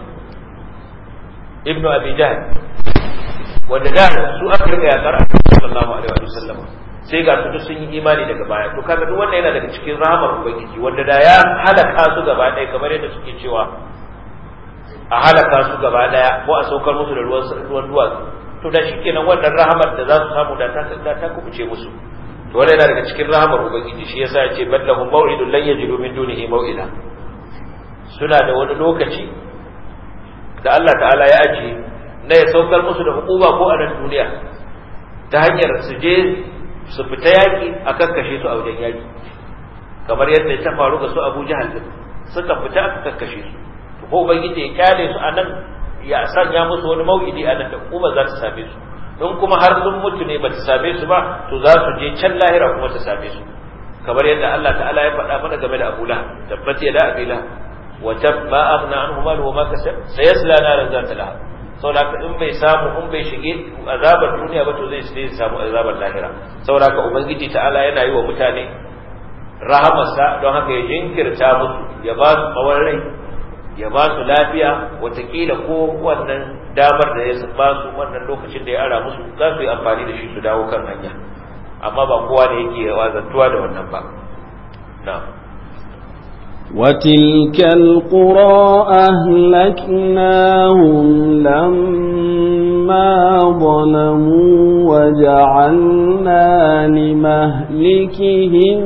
ibn Abi Jahl, wanda da su aka riga ya kar sallallahu alaihi wa sallam, sai ga su duk sun yi imani daga baya. To kaga duk wannan yana daga cikin rahamar Ubangiji, wanda da ya halaka su gaba ɗaya kamar yadda suke cewa a halaka su gaba daya ko a saukar musu da ruwan ruwan duwatsu, to da shikenan wannan rahamar da za su samu da ta da ta kubuce musu. To wannan yana daga cikin rahamar Ubangiji, shi yasa yace ballahum maw'idun lan yajidu min dunihi maw'ida. Suna da wani lokaci da Allah ta'ala ya ajiye na ya saukar musu da hukuma ko a nan duniya, ta hanyar su je su fita yaki a kakkashe su a wajen yaki, kamar yadda ta faru ga su Abu Jahal, suka fita aka kakkashe su. Ko Ubangiji ya kyale su anan, ya sanya musu wani mau'idi anan da kuma za ta same su. In kuma har sun mutu ne ba ta same su ba, to za su je can lahira kuma ta same su. Kamar yadda Allah ta'ala ya faɗa mana game da Abu Lahab, tabbat yada Abi Lahab wa tab ma aghna anhu maluhu wa ma kasab sayasla naran zata lahab. Saboda in bai samu in bai shige azabar duniya ba, to zai sai samu azabar lahira. Saboda ka Ubangiji ta'ala yana yi wa mutane rahamarsa, don haka ya jinkirta musu, ya ba su tsawon rai, ya ba su lafiya, watakila ko wannan damar da ya ba su wannan lokacin da ya ara musu za su yi amfani da shi su dawo kan hanya. Amma ba kowa da yake wazantuwa da wannan ba. na وتلك القرى أهلكناهم لما ظلموا وجعلنا لمهلكهم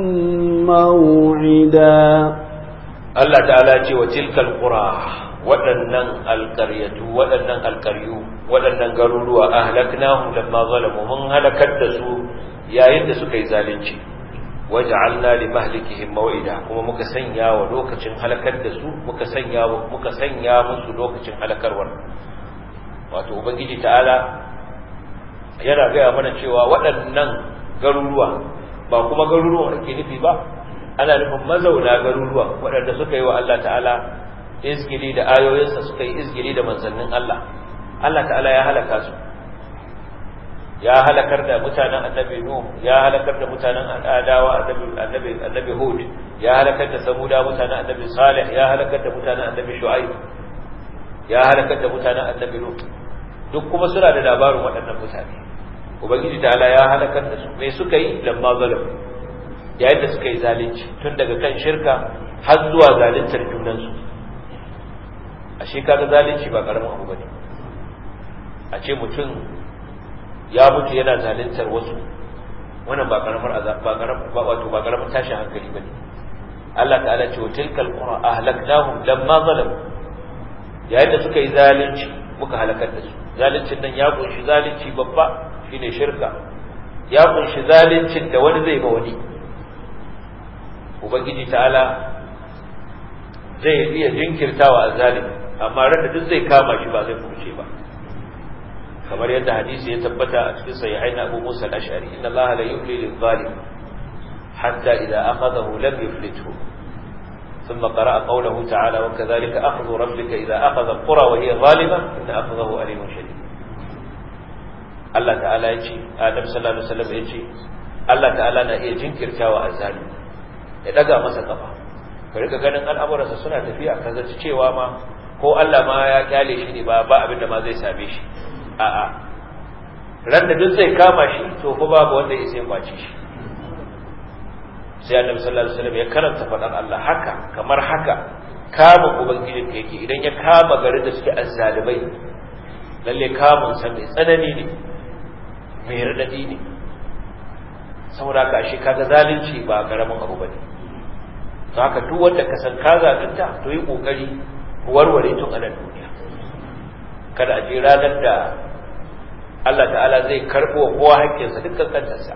موعدا. Allah ta'ala ce wa tilkal qura, waɗannan alƙaryatu, waɗannan alƙaryu, waɗannan garuruwa ahlaknahum lamma zalamu, mun halakar da su yayin da suka yi zalunci. Waja'alna li mahlikihim maw'ida, kuma muka sanya wa lokacin halakar da su, muka sanya muka sanya musu lokacin halakarwar. Wato Ubangiji ta'ala yana gaya mana cewa waɗannan garuruwa ba kuma garuruwan ake nufi ba, ana nufin mazauna garuruwa waɗanda suka yi wa Allah ta'ala izgili da ayoyinsa, suka yi izgili da manzannin Allah. Allah ta'ala ya halaka su, ya halakar da mutanen annabi Nuh, ya halakar da mutanen Adawa annabi annabi Hud, ya halakar da Samuda mutanen annabi Salih, ya halakar da mutanen annabi Shu'aib, ya halakar da mutanen annabi Lut. Duk kuma suna da labarin waɗannan mutane. Ubangiji ta'ala ya halakar da su. Me suka yi? Lamma zalam, yayin da suka yi zalunci, tun daga kan shirka har zuwa zaluntar junansu. Ashe kaga zalunci ba karamin abu bane. A ce mutum ya mutu yana zaluntar wasu, wannan ba karamar azab ba karamar ba wato ba karamar tashin hankali bane. Allah ta'ala ce wa tilkal qura ahlaknahum lamma zalamu, yayin da suka yi zalunci muka halakar da su. Zaluncin nan ya kunshi zalunci babba shine shirka, ya kunshi zaluncin da wani zai ba wani. Ubangiji ta'ala zai iya jinkirtawa azzalimi, amma ran da duk zai kama shi ba zai kuce ba, kamar yadda hadisi ya tabbata a cikin sahihain Abu Musa al-Ash'ari, inna Allah la yumli lil-zalim hatta idha akhadhahu lam yuflithu. thumma qara'a qawluhu ta'ala wa kadhalika akhdhu rabbika idha akhadha al-qura wa hiya zalimah inna akhdahu alimun shadid. Allah ta'ala yace, Annabi sallallahu alaihi wasallam yace, Allah ta'ala na iya jinkirtawa azzalimi, ya daga masa kafa, ka riga ganin al'amuransa suna tafiya, kaza cewa ma ko Allah ma ya kyale shi ne ba ba abinda ma zai same shi. A'a, ran da duk zai kama shi to fa babu wanda ya sai kwace shi. Sai Annabi sallallahu alaihi wasallam ya karanta faɗan Allah haka, kamar haka kama ubangijin ka yake idan ya kama garin da suke azzalimai, lalle kamun sa mai tsanani ne, mai radadi ne. Saboda ka shi kaga zalunci ba karamin abu bane. To haka duk wanda ka san ka zalunta to yi kokari warware tun a nan duniya, kada a je ranar da Allah ta'ala zai karɓo kowa haƙƙinsa dukkan kantarsa,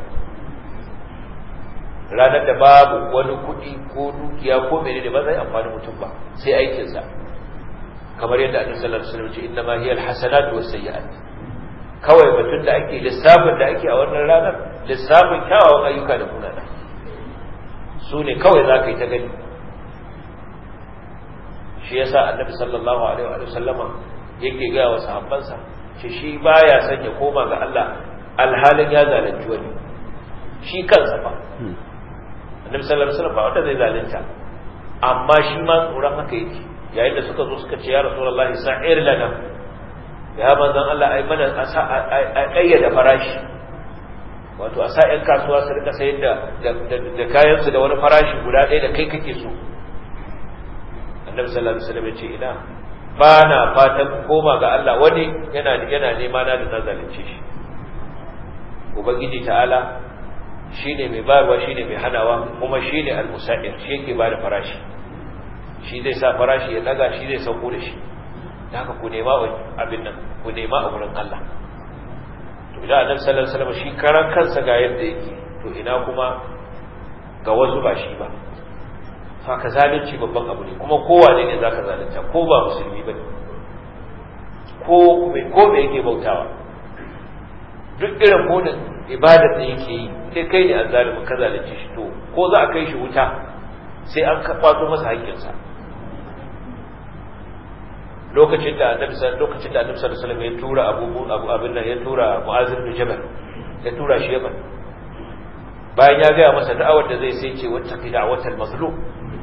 ranar da babu wani kuɗi ko dukiya ko mene da ba zai amfani mutum ba sai aikinsa, kamar yadda Annabi sallallahu alaihi wasallam ce inna ma hiya alhasanatu wasayyi'at. Kawai batun da ake lissafin da ake a wannan ranar, lissafin kyawawan ayyuka da munana su ne kawai za ka yi ta gani. Shi yasa Annabi sallallahu alaihi wa sallama yake ga wa sahabbansa ce shi baya son ya koma ga Allah alhalin ya zalunci wani, shi kansa fa. Annabi sallallahu alaihi wasallam ba wanda zai zalunta, amma shi ma tsoron haka yake. Yayin da suka zo suka ce ya Rasulullahi sa'ir lana, ya manzon Allah ai mana a kayyada farashi, wato a sa 'yan kasuwa su rika sayar da da kayan su da wani farashi guda ɗaya da kai kake so. Annabi sallallahu alaihi wasallam ya ce ina ba na fatan koma ga Allah wani yana yana nema na da zalunce shi. Ubangiji ta'ala shine mai bayarwa, shine mai hanawa, kuma shine al-musa'ir, shi yake bada farashi, shi zai sa farashi ya daga, shi zai sauko da shi. Haka ku nema abin nan, ku nema a wurin Allah. To idan Annabi sallallahu alaihi wasallam shi karan kansa ga yadda yake, to ina kuma ga wasu ba shi ba. Saka zalunci babban abu ne, kuma kowane ne zaka zalunta, ko ba musulmi bane, ko mai ko me yake bautawa, duk irin kodin ibadar da yake yi, sai kai ne azzalimin ka zalunce shi, to ko za a kai shi wuta sai an kwato masa haƙƙinsa. Lokacin da Annabi lokacin da Annabi sallallahu alaihi wasallam ya tura Abu Abu abin nan ya tura Mu'adh bin Jabal, ya tura shi Yaman, bayan ya ga masa da'awar da zai sai ce wattaqi da'watal mazlum,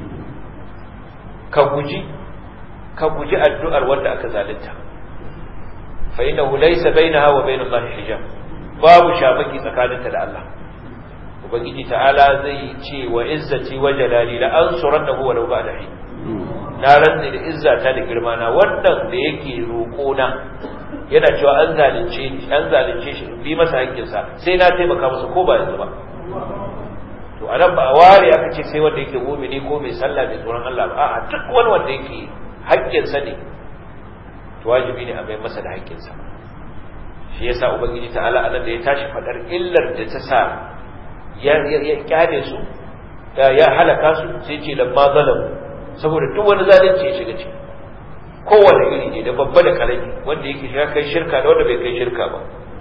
ka guji ka guji addu'ar wanda aka zalunta, fa innahu laysa bainaha wa bain Allah hijab, babu shabaki tsakaninta da Allah. Ubangiji ta'ala zai ce wa izzati wa jalali la ansurannahu wa law ba'da hin, na rantsi da izzata da girma na, wannan da yake roƙo na yana cewa an zalunce ni an zalunce shi bi masa hakkinsa, sai na taimaka masa ko ba yanzu ba. To anan ba a ware aka ce sai wanda yake mu'mini ko mai sallah mai tsoron Allah ba, a'a duk wani wanda yake hakkinsa ne to wajibi ne a bai masa da hakkinsa. Shi yasa ubangiji ta'ala anan da ya tashi fadar illar da ta sa ya ya kyale su ya halaka su, sai ce lamma zalamu, saboda duk wani zalunci ya shiga ciki, kowane iri ne, da babba da karami, wanda yake shiga kai shirka da wanda bai kai shirka ba,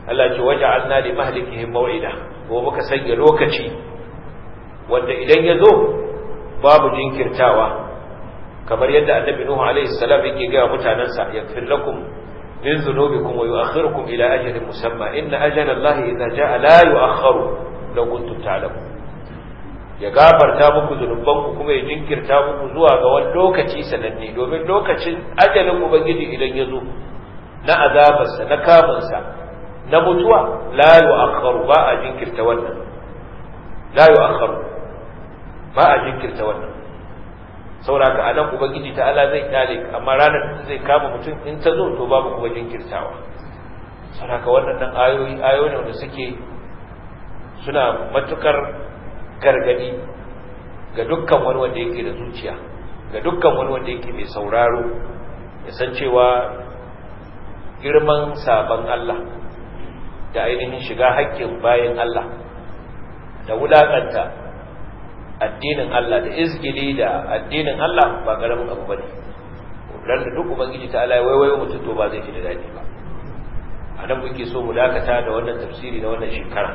Allah ce waja'alna li mahlikihim maw'ida ko muka sanya lokaci wanda idan ya zo babu jinkirtawa kamar yadda annabi nuhu alaihi salam yake ga mutanansa yaghfir lakum min dhunubikum wa yu'akhirukum ila ajalin musamma inna ajala allahi idha jaa la yu'akhkharu law kuntum ta'lamun ya gafarta muku zunubanku kuma ya jinkirta muku zuwa ga wani lokaci sananne domin lokacin ajalin ubangiji idan ya zo na azabarsa na kamunsa na mutuwa la yu'akhkharu ba a jinkirta wannan la yu'akhkharu ba a jinkirta wannan saboda ka anan ubangiji ta Allah zai kyale amma ranar da zai kama mutum in ta zo to babu kuma jinkirtawa saboda ka wannan ayoyi ayoyi ne wanda suke suna matukar gargadi ga dukkan wani wanda yake da zuciya ga dukkan wani wanda yake mai sauraro ya san cewa girman saban Allah da ainihin shiga haƙƙin bayan Allah da wulakanta addinin Allah da izgili da addinin Allah ba karamin abu bane ran da duk ubangiji ta Allah waiwayo mutum to ba zai ji da dadi ba anan muke so mu dakata da wannan tafsiri na wannan shekara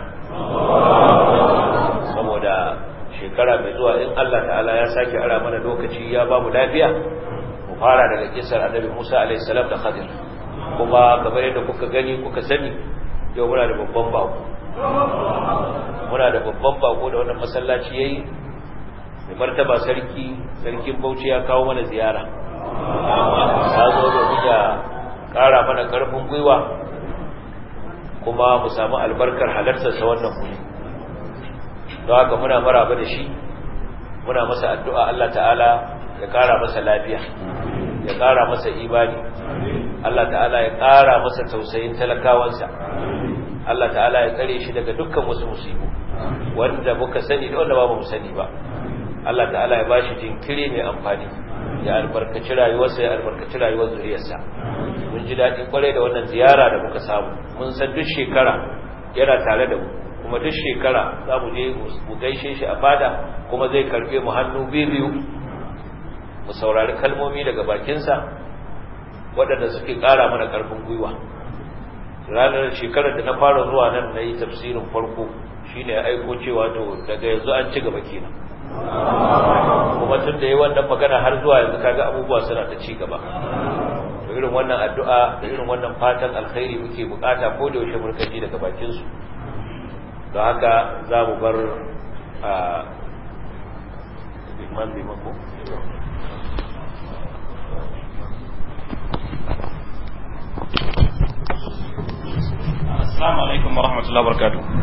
saboda shekara mai zuwa in Allah ta'ala ya sake ara mana lokaci ya ba mu lafiya mu fara daga kisar annabi Musa alaihi salam da Khadir kuma kamar yadda kuka gani kuka sani yau muna da babban bako muna da babban bako da wannan masallaci yayi mai martaba sarki sarkin Bauchi ya kawo mana ziyara ya zo domin ya kara mana karfin gwiwa kuma mu samu albarkar halartar sa wannan wuri don haka muna maraba da shi muna masa addu'a Allah ta'ala ya kara masa lafiya ya kara masa imani Allah ta'ala ya kara masa tausayin talakawansa Allah ta'ala ya tsare shi daga dukkan wasu musibu wanda muka sani da wanda ba mu sani ba Allah ta'ala ya bashi jinkiri mai amfani ya albarkaci rayuwarsa ya albarkaci rayuwar zuriyarsa mun ji daɗi kwarai da wannan ziyara da muka samu mun san duk shekara yana tare da mu kuma duk shekara za mu je mu gaishe shi a fada kuma zai karɓe mu hannu biyu mu saurari kalmomi daga bakinsa waɗanda suke ƙara mana ƙarfin gwiwa ranar shekarar da na fara zuwa nan na yi tafsirin farko shine ya aiko cewa to daga yanzu an ci gaba kenan kuma tun da yi wannan magana har zuwa yanzu kaga abubuwa suna ta ci gaba to irin wannan addu'a da irin wannan fatan alkhairi muke bukata ko da yaushe murkaji daga bakin su don haka za mu bar a liman liman ko Assalamu alaikum wa rahmatullahi wa barakatuh.